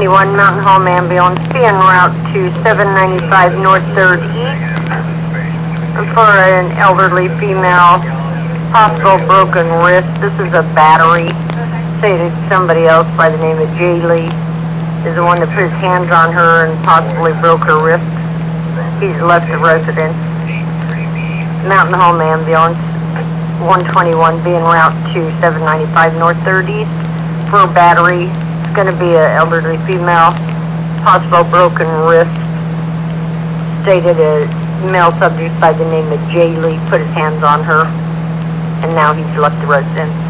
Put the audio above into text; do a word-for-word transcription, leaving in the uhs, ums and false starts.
twenty-one Mountain Home Ambulance, be en route to seven ninety-five North third East for an elderly female, possible broken wrist. This is a battery. Stated somebody else by the name of Jay Lee is the one that put his hands on her and possibly broke her wrist. He's left the residence. Mountain Home Ambulance, one twenty-one, be en route to seven ninety-five North third East for a battery. It's going to be an elderly female, possible broken wrist. Stated a male subject by the name of Jay Lee put his hands on her, and now he's left the residence.